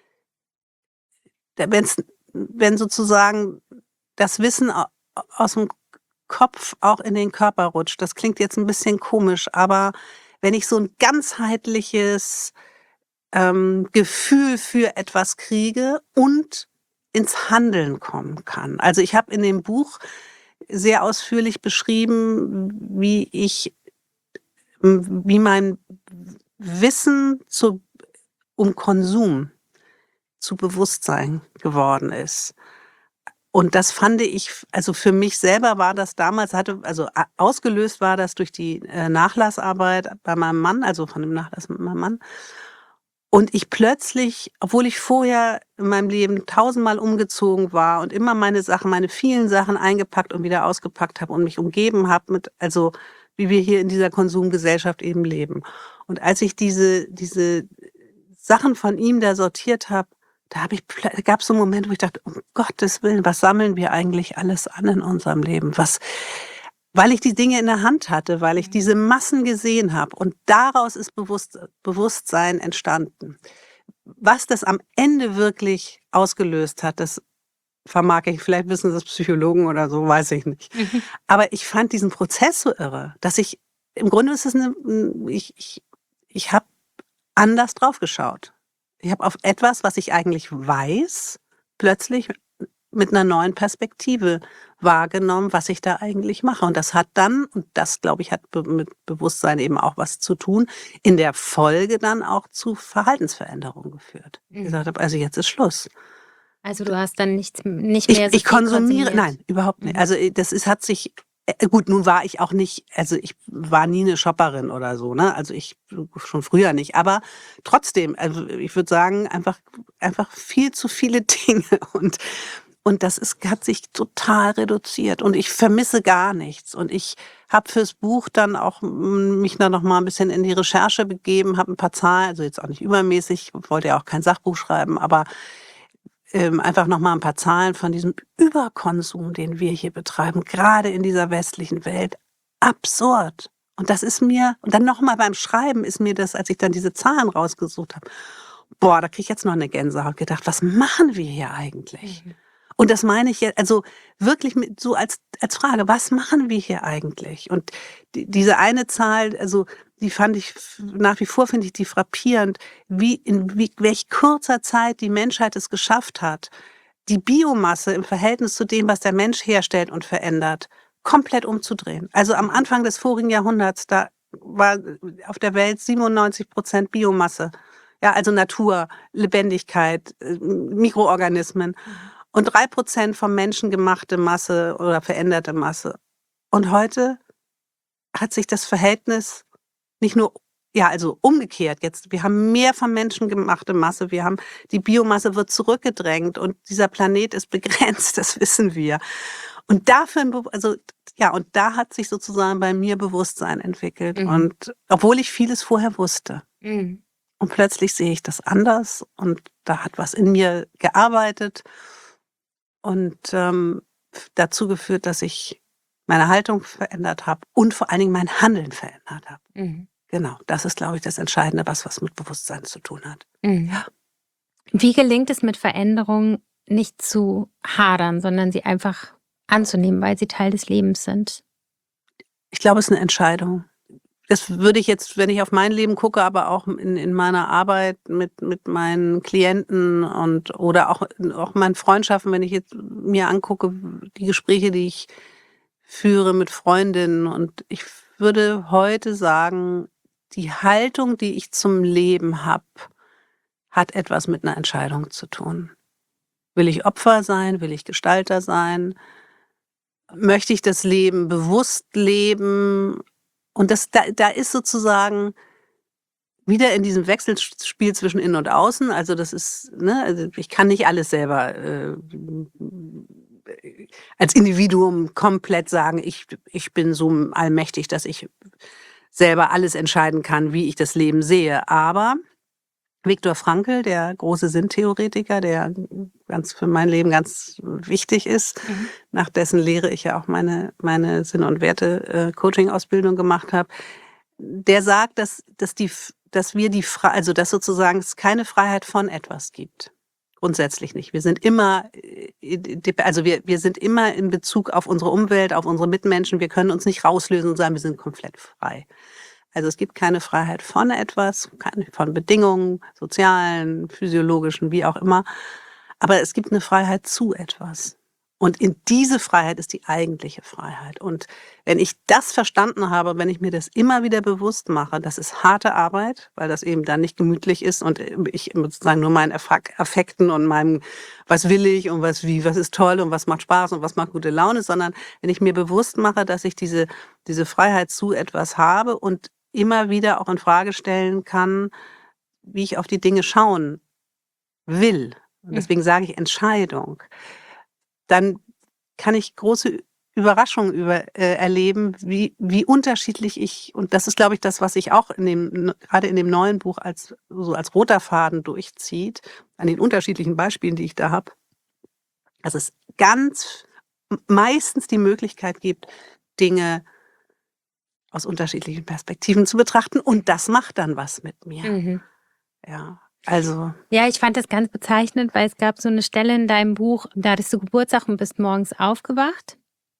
wenn's, wenn sozusagen das Wissen au- aus dem Kopf auch in den Körper rutscht. Das klingt jetzt ein bisschen komisch, aber wenn ich so ein ganzheitliches ähm, Gefühl für etwas kriege und ins Handeln kommen kann. Also ich habe in dem Buch sehr ausführlich beschrieben, wie ich, m, wie mein Wissen zu, um Konsum zu Bewusstsein geworden ist. Und das fand ich, f- also für mich selber war das damals, hatte, also a- ausgelöst war das durch die äh, Nachlassarbeit bei meinem Mann, also von dem Nachlass mit meinem Mann. Und ich plötzlich, obwohl ich vorher in meinem Leben tausendmal umgezogen war und immer meine Sachen, meine vielen Sachen eingepackt und wieder ausgepackt habe und mich umgeben habe mit, also wie wir hier in dieser Konsumgesellschaft eben leben. Und als ich diese, diese Sachen von ihm da sortiert habe, da habe ich, gab es so einen Moment, wo ich dachte, um Gottes Willen, was sammeln wir eigentlich alles an in unserem Leben? Was, weil ich die Dinge in der Hand hatte, weil ich diese Massen gesehen habe. Und daraus ist Bewusst, Bewusstsein entstanden. Was das am Ende wirklich ausgelöst hat, das vermag ich, vielleicht wissen das Psychologen oder so, weiß ich nicht. Mhm. Aber ich fand diesen Prozess so irre, dass ich, im Grunde ist es eine, ich, ich, ich habe anders drauf geschaut. Ich habe auf etwas, was ich eigentlich weiß, plötzlich mit einer neuen Perspektive wahrgenommen, was ich da eigentlich mache. Und das hat dann, und das, glaube ich, hat be mit Bewusstsein eben auch was zu tun, in der Folge dann auch zu Verhaltensveränderungen geführt. Ich Mhm. gesagt habe, also jetzt ist Schluss. Also du hast dann nicht, nicht Ich, mehr so ich viel konsumiere, konsumiert. nein, überhaupt nicht. Mhm. Also äh, das ist, hat sich, äh, gut, nun war ich auch nicht, also ich war nie eine Shopperin oder so, ne? Also ich schon früher nicht. Aber trotzdem, also ich würde sagen, einfach, einfach viel zu viele Dinge. Und, und das ist, hat sich total reduziert. Und ich vermisse gar nichts. Und ich habe fürs Buch dann auch mm, mich dann noch mal ein bisschen in die Recherche begeben, habe ein paar Zahlen, also jetzt auch nicht übermäßig, wollte ja auch kein Sachbuch schreiben, aber ähm, einfach noch mal ein paar Zahlen von diesem Überkonsum, den wir hier betreiben, gerade in dieser westlichen Welt. Absurd. Und das ist mir, und dann noch mal beim Schreiben ist mir das, als ich dann diese Zahlen rausgesucht habe, boah, da kriege ich jetzt noch eine Gänsehaut, gedacht, was machen wir hier eigentlich? Mhm. Und das meine ich jetzt, also wirklich mit, so als, als Frage, was machen wir hier eigentlich? Und die, diese eine Zahl, also die fand ich, f- nach wie vor finde ich die frappierend, wie in wie, welch kurzer Zeit die Menschheit es geschafft hat, die Biomasse im Verhältnis zu dem, was der Mensch herstellt und verändert, komplett umzudrehen. Also am Anfang des vorigen Jahrhunderts, da war auf der Welt siebenundneunzig Prozent Biomasse. Ja, also Natur, Lebendigkeit, äh, Mikroorganismen. Und drei Prozent vom Menschen gemachte Masse oder veränderte Masse. Und heute hat sich das Verhältnis nicht nur, ja, also umgekehrt jetzt. Wir haben mehr vom Menschen gemachte Masse. Wir haben, die Biomasse wird zurückgedrängt und dieser Planet ist begrenzt, das wissen wir. Und dafür, ein Be- also, ja, und da hat sich sozusagen bei mir Bewusstsein entwickelt. Mhm. Und obwohl ich vieles vorher wusste. Mhm. Und plötzlich sehe ich das anders und da hat was in mir gearbeitet und ähm, dazu geführt, dass ich meine Haltung verändert habe und vor allen Dingen mein Handeln verändert habe. Mhm. Genau, das ist, glaube ich, das Entscheidende, was was mit Bewusstsein zu tun hat. Mhm. Ja. Wie gelingt es mit Veränderungen nicht zu hadern, sondern sie einfach anzunehmen, weil sie Teil des Lebens sind? Ich glaube, es ist eine Entscheidung. Das würde ich jetzt, wenn ich auf mein Leben gucke, aber auch in in meiner Arbeit mit mit meinen Klienten und oder auch auch meinen Freundschaften, wenn ich jetzt mir angucke, die Gespräche, die ich führe mit Freundinnen. Und ich würde heute sagen, die Haltung, die ich zum Leben habe, hat etwas mit einer Entscheidung zu tun. Will ich Opfer sein? Will ich Gestalter sein? Möchte ich das Leben bewusst leben? Und das da da ist sozusagen wieder in diesem Wechselspiel zwischen Innen und Außen. Also, das ist, ne, also, ich kann nicht alles selber, äh, als Individuum komplett sagen: „Ich ich bin so allmächtig, dass ich selber alles entscheiden kann, wie ich das Leben sehe." Aber Viktor Frankl, der große Sinntheoretiker, der ganz für mein Leben ganz wichtig ist, Mhm. nach dessen Lehre ich ja auch meine meine Sinn und Werte, äh, Coaching-Ausbildung gemacht habe, der sagt, dass dass die F dass wir die Frei also, dass sozusagen es keine Freiheit von etwas gibt. Grundsätzlich nicht. Wir sind immer, äh, dep also, wir wir sind immer in Bezug auf unsere Umwelt, auf unsere Mitmenschen. Wir können uns nicht rauslösen und sagen, wir sind komplett frei. Also, es gibt keine Freiheit von etwas, keine von Bedingungen, sozialen, physiologischen, wie auch immer. Aber es gibt eine Freiheit zu etwas. Und in diese Freiheit ist die eigentliche Freiheit. Und wenn ich das verstanden habe, wenn ich mir das immer wieder bewusst mache, das ist harte Arbeit, weil das eben dann nicht gemütlich ist und äh, ich sozusagen nur meinen Affak Affekten und meinem, was will ich und was wie, was ist toll und was macht Spaß und was macht gute Laune, sondern wenn ich mir bewusst mache, dass ich diese diese Freiheit zu etwas habe und immer wieder auch in Frage stellen kann, wie ich auf die Dinge schauen will. Und Mhm. deswegen sage ich Entscheidung. Dann kann ich große Überraschungen über äh, erleben, wie wie unterschiedlich ich, und das ist, glaube ich, das, was sich auch in dem n grade in dem neuen Buch als so als roter Faden durchzieht, an den unterschiedlichen Beispielen, die ich da habe, dass es ganz m meistens die Möglichkeit gibt, Dinge aus unterschiedlichen Perspektiven zu betrachten, und das macht dann was mit mir. Mhm. Ja, also Ja, ich fand das ganz bezeichnend, weil es gab so eine Stelle in deinem Buch, da hattest du Geburtstag und bist morgens aufgewacht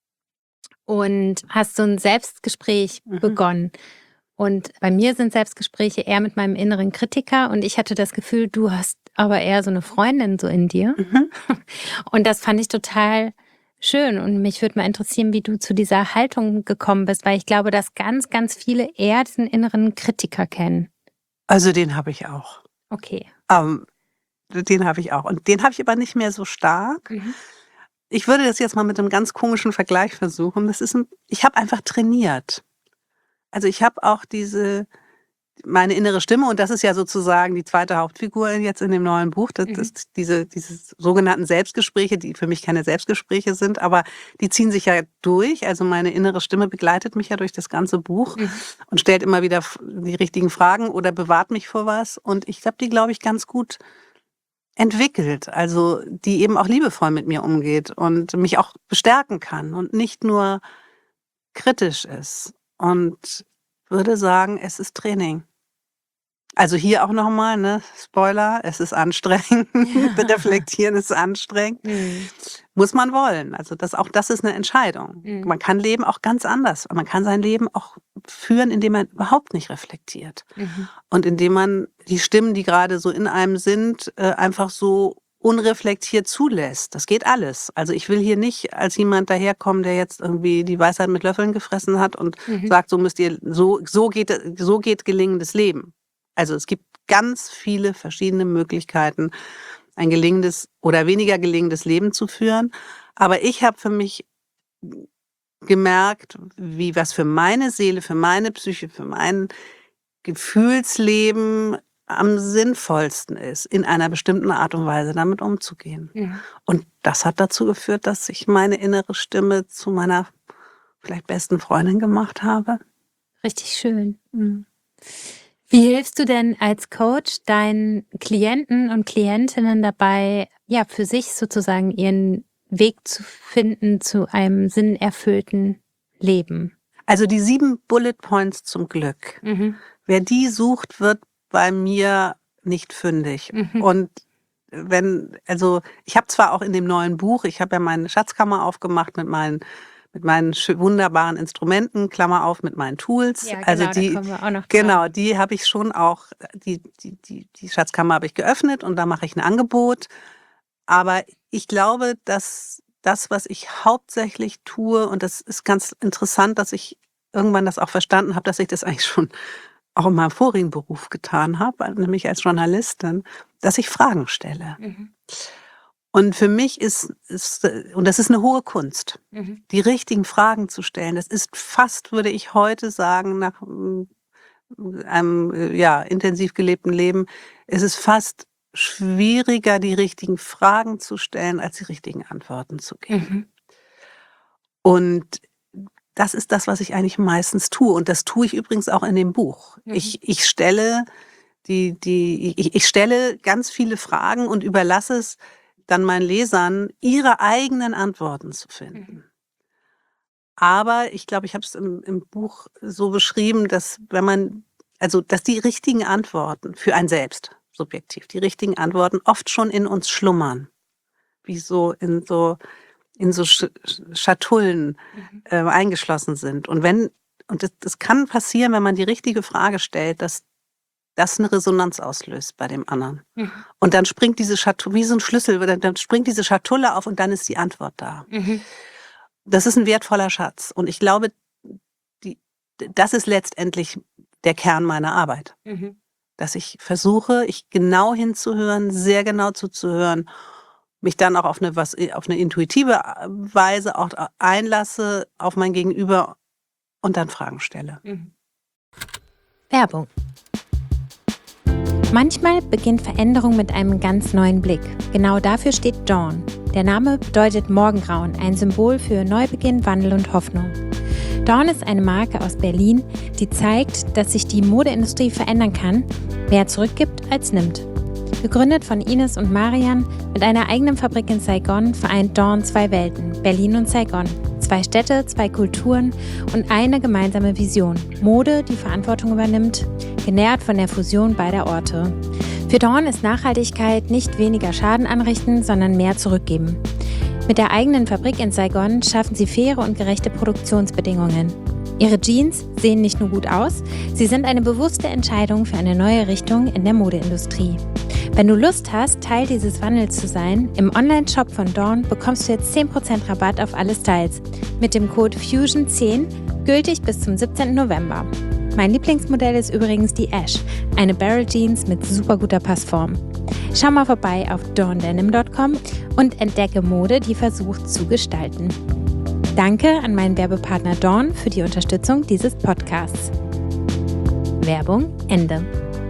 und hast so ein Selbstgespräch mhm, begonnen. Und bei mir sind Selbstgespräche eher mit meinem inneren Kritiker und ich hatte das Gefühl, du hast aber eher so eine Freundin so in dir. mhm. Und das fand ich total schön und mich würde mal interessieren, wie du zu dieser Haltung gekommen bist, weil ich glaube, dass ganz, ganz viele eher diesen inneren Kritiker kennen. Also, den habe ich auch. Okay. Ähm, den habe ich auch. Und den habe ich aber nicht mehr so stark. Mhm. Ich würde das jetzt mal mit einem ganz komischen Vergleich versuchen. Das ist 'n Ich habe einfach trainiert. Also, ich habe auch diese meine innere Stimme, und das ist ja sozusagen die zweite Hauptfigur jetzt in dem neuen Buch, das Mhm. das diese diese sogenannten Selbstgespräche, die für mich keine Selbstgespräche sind, aber die ziehen sich ja durch. Also, meine innere Stimme begleitet mich ja durch das ganze Buch Mhm. und stellt immer wieder f die richtigen Fragen oder bewahrt mich vor was. Und ich habe die, glaube ich, ganz gut entwickelt, also, die eben auch liebevoll mit mir umgeht und mich auch bestärken kann und nicht nur kritisch ist. Und würde sagen, es ist Training. Also, hier auch noch mal, ne, Spoiler, es ist anstrengend. Reflektieren ist anstrengend. Mhm. Muss man wollen. Also, das auch das ist 'ne Entscheidung. Mhm. Man kann leben auch ganz anders. Man kann sein Leben auch führen, indem man überhaupt nicht reflektiert Mhm. und indem man die Stimmen, die grade so in einem sind, äh, einfach so unreflektiert zulässt. Das geht alles. Also, ich will hier nicht als jemand daherkommen, der jetzt irgendwie die Weisheit mit Löffeln gefressen hat und Mhm. sagt: „So müsst ihr so so geht so geht gelingendes Leben." Also, es gibt ganz viele verschiedene Möglichkeiten, ein gelingendes oder weniger gelingendes Leben zu führen. Aber ich habe für mich gemerkt, wie was für meine Seele, für meine Psyche, für mein Gefühlsleben am sinnvollsten ist, in einer bestimmten Art und Weise damit umzugehen. Mhm. Und das hat dazu geführt, dass ich meine innere Stimme zu meiner vielleicht besten Freundin gemacht habe. Richtig schön. Mhm. Wie hilfst du denn als Coach deinen Klienten und Klientinnen dabei, ja, für sich sozusagen ihren Weg zu finden zu einem sinnerfüllten Leben? Also, die sieben Bullet Points zum Glück. Mhm. Wer die sucht, wird bei mir nicht fündig. Mhm. Und wenn also, ich habe zwar auch in dem neuen Buch ich habe ja meine Schatzkammer aufgemacht mit meinen mit meinen wunderbaren Instrumenten, Klammer auf, mit meinen Tools. Ja, genau, also die, da kommen wir auch noch drauf. Genau, die habe ich schon auch, die, die, die, die Schatzkammer habe ich geöffnet und da mache ich ein Angebot. Aber ich glaube, dass das, was ich hauptsächlich tue, und das ist ganz interessant, dass ich irgendwann das auch verstanden habe, dass ich das eigentlich schon auch in meinem vorigen Beruf getan habe, nämlich als Journalistin, dass ich Fragen stelle. Mhm. Und für mich ist, ist, und das ist eine hohe Kunst, Mhm. die richtigen Fragen zu stellen. Das ist fast, würde ich heute sagen, nach mm, einem äh, ja, intensiv gelebten Leben, ist es fast schwieriger, die richtigen Fragen zu stellen, als die richtigen Antworten zu geben. Mhm. Und das ist das, was ich eigentlich meistens tue. Und das tue ich übrigens auch in dem Buch. Mhm. Ich, ich stelle die, die, ich, ich stelle ganz viele Fragen und überlasse es dann meinen Lesern, ihre eigenen Antworten zu finden. Mhm. Aber ich glaube, ich habe es im, im Buch so beschrieben, dass wenn man, also dass die richtigen Antworten für ein selbst, subjektiv, die richtigen Antworten oft schon in uns schlummern. Wie so in so, in so Sch Schatullen Mhm. äh, eingeschlossen sind. Und wenn, und das, das kann passieren, wenn man die richtige Frage stellt, dass das eine Resonanz auslöst bei dem anderen. Mhm. Und dann springt diese Schatulle, wie so ein Schlüssel, dann, dann springt diese Schatulle auf und dann ist die Antwort da. Mhm. Das ist ein wertvoller Schatz. Und ich glaube, die, das ist letztendlich der Kern meiner Arbeit. Mhm. Dass ich versuche, ich genau hinzuhören, sehr genau zuzuhören, mich dann auch auf eine, was, auf eine intuitive Weise auch einlasse auf mein Gegenüber und dann Fragen stelle. Mhm. Werbung. Manchmal beginnt Veränderung mit einem ganz neuen Blick. Genau dafür steht Dawn. Der Name bedeutet Morgengrauen, ein Symbol für Neubeginn, Wandel und Hoffnung. Dawn ist eine Marke aus Berlin, die zeigt, dass sich die Modeindustrie verändern kann, mehr zurückgibt als nimmt. Gegründet von Ines und Marian mit einer eigenen Fabrik in Saigon, vereint Dawn zwei Welten, Berlin und Saigon. Zwei Städte, zwei Kulturen und eine gemeinsame Vision. Mode, die Verantwortung übernimmt, genährt von der Fusion beider Orte. Für Dawn ist Nachhaltigkeit nicht weniger Schaden anrichten, sondern mehr zurückgeben. Mit der eigenen Fabrik in Saigon schaffen sie faire und gerechte Produktionsbedingungen. Ihre Jeans sehen nicht nur gut aus, sie sind eine bewusste Entscheidung für eine neue Richtung in der Modeindustrie. Wenn du Lust hast, Teil dieses Wandels zu sein, im Online-Shop von Dawn bekommst du jetzt zehn Prozent Rabatt auf alle Styles mit dem Code Fusion zehn, gültig bis zum siebzehnten November. Mein Lieblingsmodell ist übrigens die Ash, eine Barrel Jeans mit super guter Passform. Schau mal vorbei auf dawn denim punkt com und entdecke Mode, die versucht zu gestalten. Danke an meinen Werbepartner Dawn für die Unterstützung dieses Podcasts. Werbung Ende.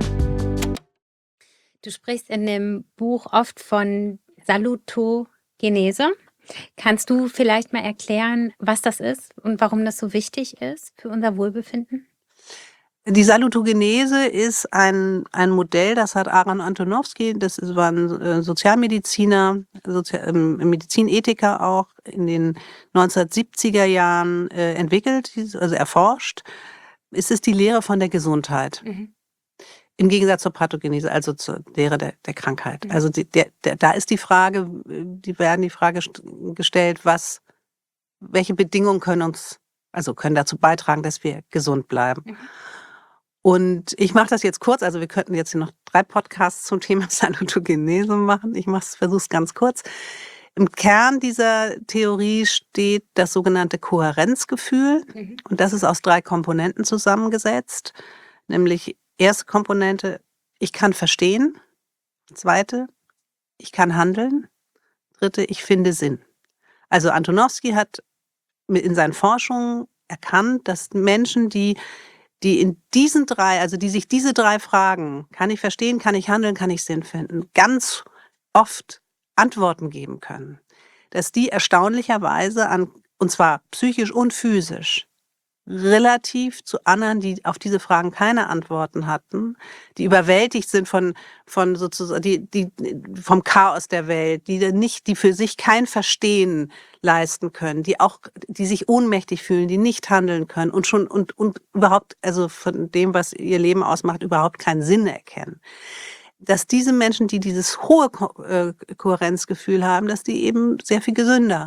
Du sprichst in dem Buch oft von Salutogenese. Kannst du vielleicht mal erklären, was das ist und warum das so wichtig ist für unser Wohlbefinden? Die Salutogenese ist ein, ein Modell, das hat Aaron Antonowski, das ist, war ein äh, Sozialmediziner, Sozial, ähm, Medizinethiker auch in den neunzehnhundertsiebziger Jahren äh, entwickelt, also erforscht. Es ist die Lehre von der Gesundheit. Mhm. Im Gegensatz zur Pathogenese, also zur Lehre der, der Krankheit. Mhm. Also die, der, der, da ist die Frage, die werden die Frage st- gestellt, was, welche Bedingungen können uns, also können dazu beitragen, dass wir gesund bleiben. Mhm. Und ich mache das jetzt kurz, also wir könnten jetzt hier noch drei Podcasts zum Thema Salutogenese machen. Ich versuche es ganz kurz. Im Kern dieser Theorie steht das sogenannte Kohärenzgefühl. Mhm. Und das ist aus drei Komponenten zusammengesetzt. Nämlich erste Komponente, ich kann verstehen. Zweite, ich kann handeln. Dritte, ich finde Sinn. Also Antonowski hat in seinen Forschungen erkannt, dass Menschen, die die in diesen drei, also die sich diese drei Fragen, kann ich verstehen, kann ich handeln, kann ich Sinn finden, ganz oft Antworten geben können, dass die erstaunlicherweise an, und zwar psychisch und physisch, relativ zu anderen, die auf diese Fragen keine Antworten hatten, die überwältigt sind von, von sozusagen, die, die, vom Chaos der Welt, die nicht, die für sich kein Verstehen leisten können, die auch, die sich ohnmächtig fühlen, die nicht handeln können und schon, und, und überhaupt, also von dem, was ihr Leben ausmacht, überhaupt keinen Sinn erkennen. Dass diese Menschen, die dieses hohe Ko- äh, Kohärenzgefühl haben, dass die eben sehr viel gesünder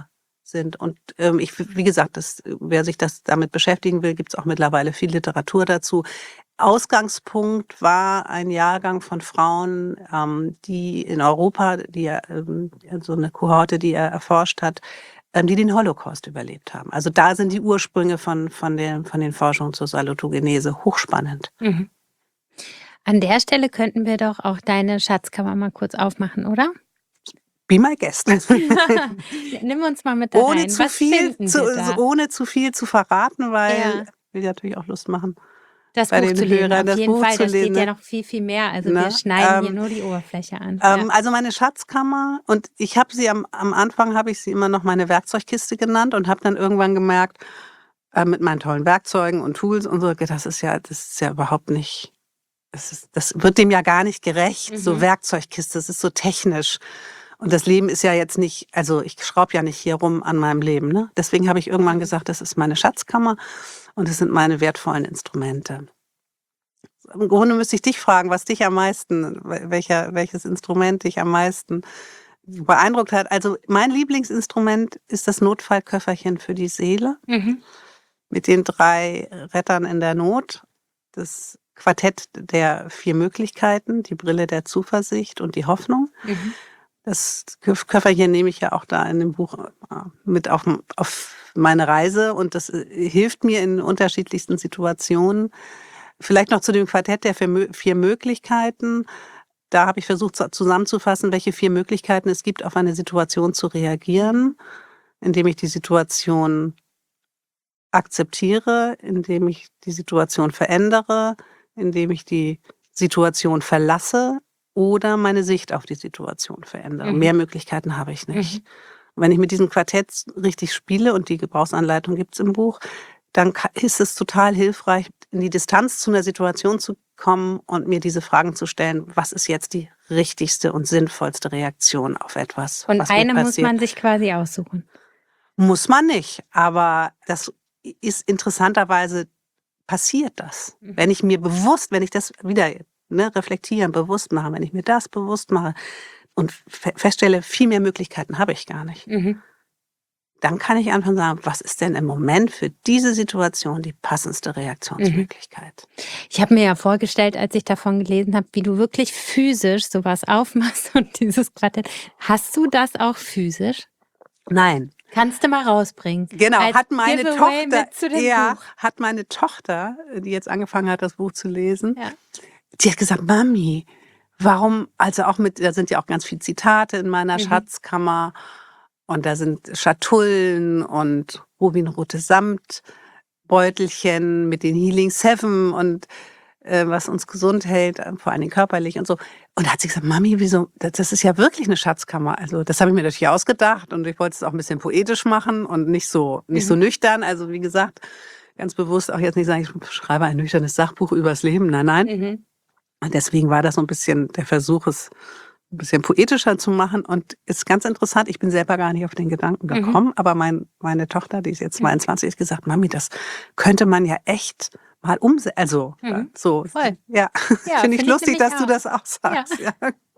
sind. Und ähm, ich, wie gesagt, das, wer sich das damit beschäftigen will, gibt es auch mittlerweile viel Literatur dazu. Ausgangspunkt war ein Jahrgang von Frauen, ähm, die in Europa, die er, ähm, so eine Kohorte, die er erforscht hat, ähm, die den Holocaust überlebt haben. Also da sind die Ursprünge von, von, den, von den Forschungen zur Salutogenese hochspannend. Mhm. An der Stelle könnten wir doch auch deine Schatzkammer mal kurz aufmachen, oder? Be my guest. Nimm uns mal mit da ohne rein. zu Was viel finden zu, wir da? ohne zu viel zu verraten, weil Ja. ich will ja natürlich auch Lust machen, Das bei Buch den zu lesen, Hörern auf das jeden Buch Fall. zu Da steht lesen. ja Ne? noch viel, viel mehr. Also Ne? wir schneiden hier Ähm, nur die Oberfläche an. Ähm, Ja. Also meine Schatzkammer, und ich habe sie am, am Anfang, habe ich sie immer noch meine Werkzeugkiste genannt und habe dann irgendwann gemerkt, äh, mit meinen tollen Werkzeugen und Tools und so, das ist ja, das ist ja überhaupt nicht, das, ist, das wird dem ja gar nicht gerecht, so Mhm. Werkzeugkiste, das ist so technisch. Und das Leben ist ja jetzt nicht, also ich schraube ja nicht hier rum an meinem Leben. Ne? Deswegen habe ich irgendwann Mhm. gesagt, das ist meine Schatzkammer und das sind meine wertvollen Instrumente. Im Grunde müsste ich dich fragen, was dich am meisten, welcher, welches Instrument dich am meisten beeindruckt hat. Also mein Lieblingsinstrument ist das Notfallköfferchen für die Seele Mhm. mit den drei Rettern in der Not. Das Quartett der vier Möglichkeiten, die Brille der Zuversicht und die Hoffnung. Mhm. Das Köfferchen nehme ich ja auch da in dem Buch mit auf, auf meine Reise und das hilft mir in unterschiedlichsten Situationen. Vielleicht noch zu dem Quartett der vier Möglichkeiten. Da habe ich versucht zusammenzufassen, welche vier Möglichkeiten es gibt, auf eine Situation zu reagieren, indem ich die Situation akzeptiere, indem ich die Situation verändere, indem ich die Situation verlasse oder meine Sicht auf die Situation verändere. Mhm. Mehr Möglichkeiten habe ich nicht. Mhm. Wenn ich mit diesem Quartett richtig spiele, und die Gebrauchsanleitung gibt es im Buch, dann ist es total hilfreich, in die Distanz zu einer Situation zu kommen und mir diese Fragen zu stellen, was ist jetzt die richtigste und sinnvollste Reaktion auf etwas, Und was mir eine muss passiert. man sich quasi aussuchen. Muss man nicht, aber das ist interessanterweise passiert das. Mhm. Wenn ich mir bewusst, wenn ich das wieder ne, reflektieren, bewusst mache, wenn ich mir das bewusst mache und fe- feststelle, viel mehr Möglichkeiten habe ich gar nicht, Mhm. dann kann ich anfangen zu sagen, was ist denn im Moment für diese Situation die passendste Reaktionsmöglichkeit? Ich habe mir ja vorgestellt, als ich davon gelesen habe, wie du wirklich physisch sowas aufmachst und dieses Quartett. Hast du das auch physisch? Nein. Kannst du mal rausbringen. Genau, Als hat meine Giveaway Tochter, mit zu dem ja, Buch. hat meine Tochter, die jetzt angefangen hat, das Buch zu lesen, Ja. die hat gesagt, Mami, warum, also auch mit, da sind ja auch ganz viele Zitate in meiner Mhm. Schatzkammer und da sind Schatullen und rubinrote Samtbeutelchen mit den Healing Seven und äh, was uns gesund hält, äh, vor allen Dingen körperlich und so. Und da hat sie gesagt, Mami, wieso, das, das ist ja wirklich eine Schatzkammer. Also das habe ich mir natürlich ausgedacht und ich wollte es auch ein bisschen poetisch machen und nicht so, nicht so Mhm. nüchtern. Also wie gesagt, ganz bewusst auch jetzt nicht sagen, ich schreibe ein nüchternes Sachbuch übers Leben. Nein, nein. Mhm. Und deswegen war das so ein bisschen der Versuch, es ein bisschen poetischer zu machen. Und ist ganz interessant, ich bin selber gar nicht auf den Gedanken Mhm. gekommen, aber mein, meine Tochter, die ist jetzt Mhm. zweiundzwanzig, ist gesagt, Mami, das könnte man ja echt mal umsetzen. Also Mhm. so, Voll. ja, Ja, finde ich finde ich lustig, nämlich dass du auch. das auch sagst. Ja.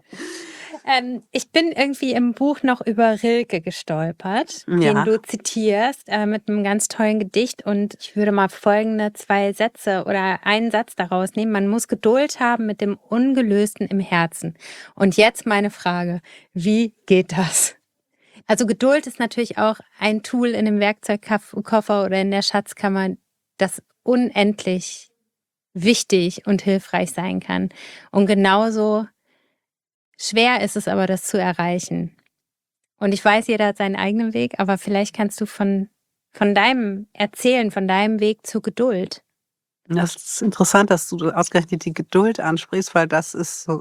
Ähm, ich bin irgendwie im Buch noch über Rilke gestolpert, den Ja. du zitierst, äh, mit einem ganz tollen Gedicht. Und ich würde mal folgende zwei Sätze oder einen Satz daraus nehmen. Man muss Geduld haben mit dem Ungelösten im Herzen. Und jetzt meine Frage, wie geht das? Also Geduld ist natürlich auch ein Tool in dem Werkzeugkoffer oder in der Schatzkammer, das unendlich wichtig und hilfreich sein kann. Und genauso schwer ist es aber, das zu erreichen. Und ich weiß, jeder hat seinen eigenen Weg, aber vielleicht kannst du von, von deinem erzählen, von deinem Weg zur Geduld. Das ist interessant, dass du ausgerechnet die Geduld ansprichst, weil das ist so,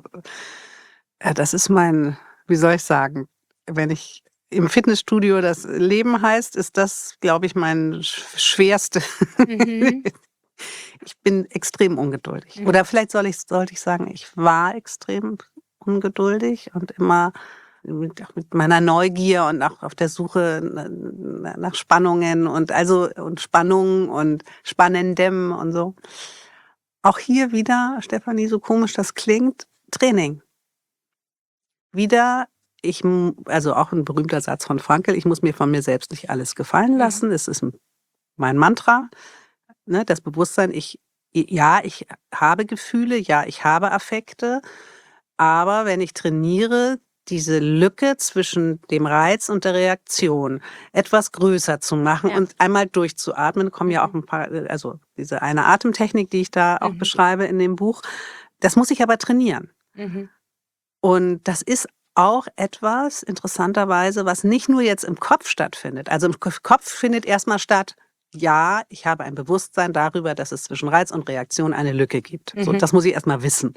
ja, das ist mein, wie soll ich sagen, wenn ich im Fitnessstudio das Leben heißt, ist das, glaube ich, mein sch- schwerste. Mhm. Ich bin extrem ungeduldig. Mhm. Oder vielleicht soll ich, sollte ich sagen, ich war extrem ungeduldig und immer mit, auch mit meiner Neugier und auch auf der Suche na- nach Spannungen und also und Spannungen und Spannendem und so. Auch hier wieder, Stefanie, so komisch das klingt, Training. Wieder ich, also auch ein berühmter Satz von Frankl, ich muss mir von mir selbst nicht alles gefallen lassen. Es ist mein Mantra, ne, das Bewusstsein, ich, ja, ich habe Gefühle, ja, ich habe Affekte, aber wenn ich trainiere, diese Lücke zwischen dem Reiz und der Reaktion etwas größer zu machen Ja. und einmal durchzuatmen, kommen ja auch ein paar, also diese eine Atemtechnik, die ich da auch Mhm. beschreibe in dem Buch, das muss ich aber trainieren. Mhm. Und das ist auch etwas, interessanterweise, was nicht nur jetzt im Kopf stattfindet. Also im Kopf findet erstmal statt, ja, ich habe ein Bewusstsein darüber, dass es zwischen Reiz und Reaktion eine Lücke gibt. So, Mhm. das muss ich erstmal wissen.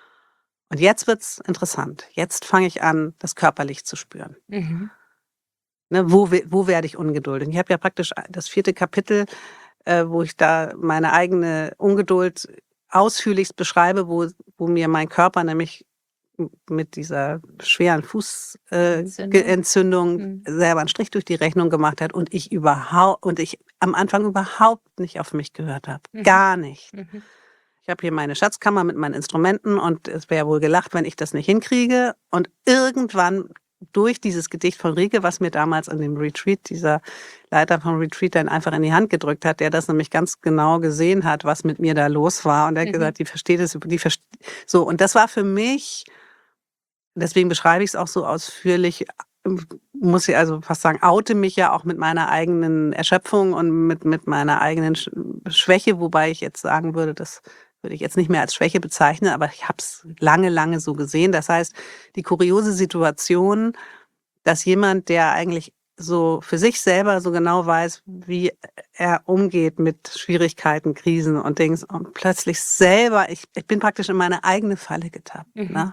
Und jetzt wird's interessant. Jetzt fange ich an, das körperlich zu spüren. Mhm. Ne, wo, we- wo werde ich ungeduldig? Ich habe ja praktisch das vierte Kapitel, äh, wo ich da meine eigene Ungeduld ausführlichst beschreibe, wo, wo mir mein Körper nämlich m- mit dieser schweren Entzündung. Fußentzündung Mhm. selber einen Strich durch die Rechnung gemacht hat und ich überhaupt und ich am Anfang überhaupt nicht auf mich gehört habe. Mhm. Gar nicht. Mhm. Ich habe hier meine Schatzkammer mit meinen Instrumenten und es wäre wohl gelacht, wenn ich das nicht hinkriege. Und irgendwann durch dieses Gedicht von Rieke, was mir damals an dem Retreat, dieser Leiter vom Retreat dann einfach in die Hand gedrückt hat, der das nämlich ganz genau gesehen hat, was mit mir da los war. Und der hat Mhm. gesagt, die versteht es, die versteht. So, und das war für mich, deswegen beschreibe ich es auch so ausführlich, muss ich also fast sagen, oute mich ja auch mit meiner eigenen Erschöpfung und mit, mit meiner eigenen Sch- Schwäche, wobei ich jetzt sagen würde, das würde ich jetzt nicht mehr als Schwäche bezeichnen, aber ich habe es lange, lange so gesehen. Das heißt, die kuriose Situation, dass jemand, der eigentlich so für sich selber so genau weiß, wie er umgeht mit Schwierigkeiten, Krisen und Dings und plötzlich selber, ich, ich bin praktisch in meine eigene Falle getappt. Mhm. Ne?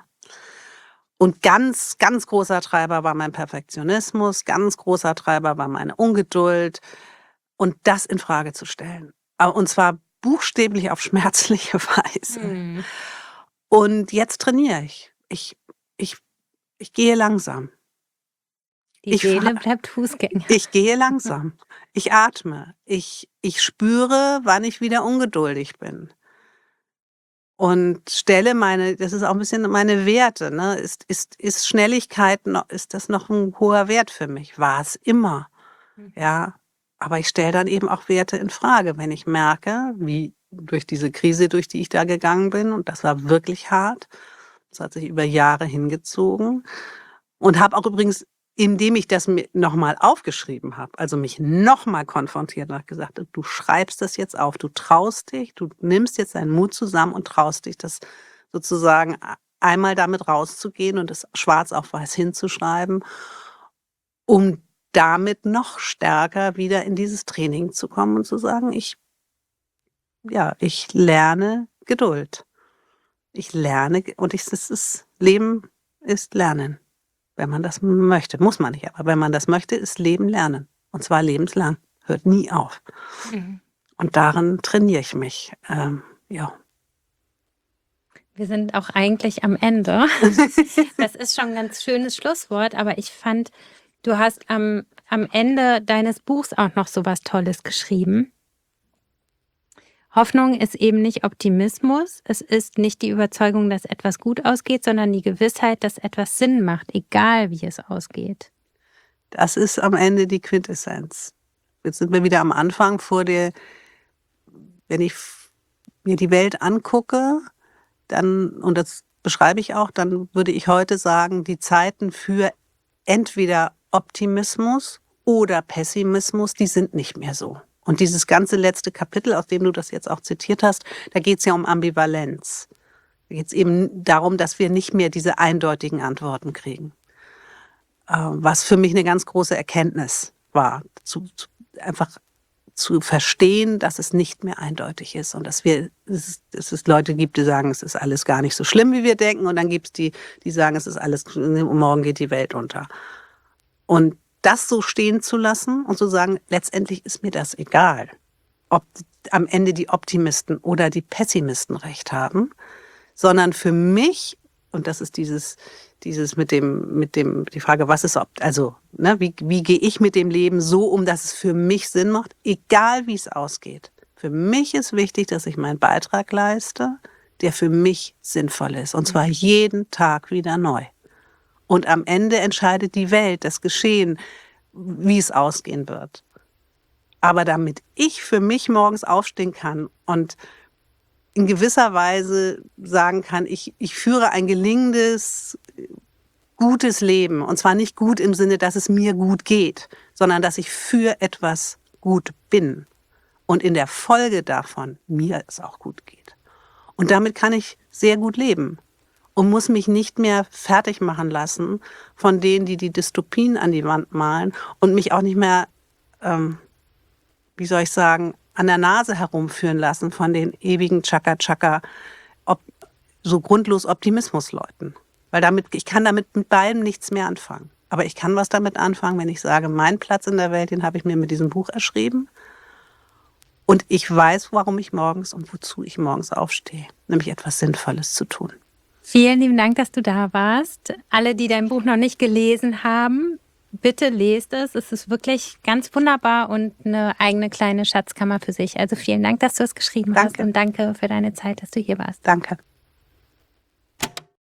Und ganz, ganz großer Treiber war mein Perfektionismus, ganz großer Treiber war meine Ungeduld und das in Frage zu stellen. Aber- Und zwar buchstäblich auf schmerzliche Weise. Mhm. Und jetzt trainiere ich. Ich, ich, ich gehe langsam. Die Ich, Seele fa- bleibt Fußgänger. ich gehe langsam. Ich atme. Ich, ich spüre, wann ich wieder ungeduldig bin. Und stelle meine, das ist auch ein bisschen meine Werte, ne? Ist, ist, ist Schnelligkeit, noch, ist das noch ein hoher Wert für mich? War es immer, Mhm. ja. Aber ich stelle dann eben auch Werte in Frage, wenn ich merke, wie durch diese Krise, durch die ich da gegangen bin, und das war wirklich hart. Das hat sich über Jahre hingezogen. Und habe auch übrigens, indem ich das mir nochmal aufgeschrieben habe, also mich nochmal konfrontiert und habe gesagt, du schreibst das jetzt auf, du traust dich, du nimmst jetzt deinen Mut zusammen und traust dich, das sozusagen einmal damit rauszugehen und das schwarz auf weiß hinzuschreiben, um damit noch stärker wieder in dieses Training zu kommen und zu sagen, ich, ja, ich lerne Geduld. Ich lerne und ich, das ist, Leben ist Lernen. Wenn man das möchte, muss man nicht, aber wenn man das möchte, ist Leben Lernen. Und zwar lebenslang. Hört nie auf. Mhm. Und darin trainiere ich mich. Ähm, ja. Wir sind auch eigentlich am Ende. Das ist schon ein ganz schönes Schlusswort, aber ich fand, du hast am, am Ende deines Buchs auch noch so was Tolles geschrieben. Hoffnung ist eben nicht Optimismus. Es ist nicht die Überzeugung, dass etwas gut ausgeht, sondern die Gewissheit, dass etwas Sinn macht, egal wie es ausgeht. Das ist am Ende die Quintessenz. Jetzt sind wir wieder am Anfang vor der, wenn ich mir die Welt angucke, dann, und das beschreibe ich auch, dann würde ich heute sagen, die Zeiten für entweder Optimismus oder Pessimismus, die sind nicht mehr so. Und dieses ganze letzte Kapitel, aus dem du das jetzt auch zitiert hast, da geht es ja um Ambivalenz. Da geht es eben darum, dass wir nicht mehr diese eindeutigen Antworten kriegen. Äh, was für mich eine ganz große Erkenntnis war, zu, zu, einfach zu verstehen, dass es nicht mehr eindeutig ist und dass wir, dass es, es Leute gibt, die sagen, es ist alles gar nicht so schlimm, wie wir denken, und dann gibt es die, die sagen, es ist alles, morgen geht die Welt unter. Und das so stehen zu lassen und zu sagen, letztendlich ist mir das egal, ob am Ende die Optimisten oder die Pessimisten recht haben, sondern für mich, und das ist dieses, dieses mit dem, mit dem, die Frage, was ist, also, ne, wie, wie gehe ich mit dem Leben so um, dass es für mich Sinn macht, egal wie es ausgeht. Für mich ist wichtig, dass ich meinen Beitrag leiste, der für mich sinnvoll ist, und zwar jeden Tag wieder neu. Und am Ende entscheidet die Welt, das Geschehen, wie es ausgehen wird. Aber damit ich für mich morgens aufstehen kann und in gewisser Weise sagen kann, ich, ich führe ein gelingendes, gutes Leben. Und zwar nicht gut im Sinne, dass es mir gut geht, sondern dass ich für etwas gut bin. Und in der Folge davon mir es auch gut geht. Und damit kann ich sehr gut leben. Und muss mich nicht mehr fertig machen lassen von denen, die die Dystopien an die Wand malen und mich auch nicht mehr, ähm, wie soll ich sagen, an der Nase herumführen lassen von den ewigen Chaka-Chaka, ob, so grundlos Optimismusleuten. Weil damit, ich kann damit mit beidem nichts mehr anfangen. Aber ich kann was damit anfangen, wenn ich sage, mein Platz in der Welt, den habe ich mir mit diesem Buch erschrieben. Und ich weiß, warum ich morgens und wozu ich morgens aufstehe. Nämlich etwas Sinnvolles zu tun. Vielen lieben Dank, dass du da warst. Alle, die dein Buch noch nicht gelesen haben, bitte lest es. Es ist wirklich ganz wunderbar und eine eigene kleine Schatzkammer für sich. Also vielen Dank, dass du es geschrieben Danke. hast und danke für deine Zeit, dass du hier warst. Danke.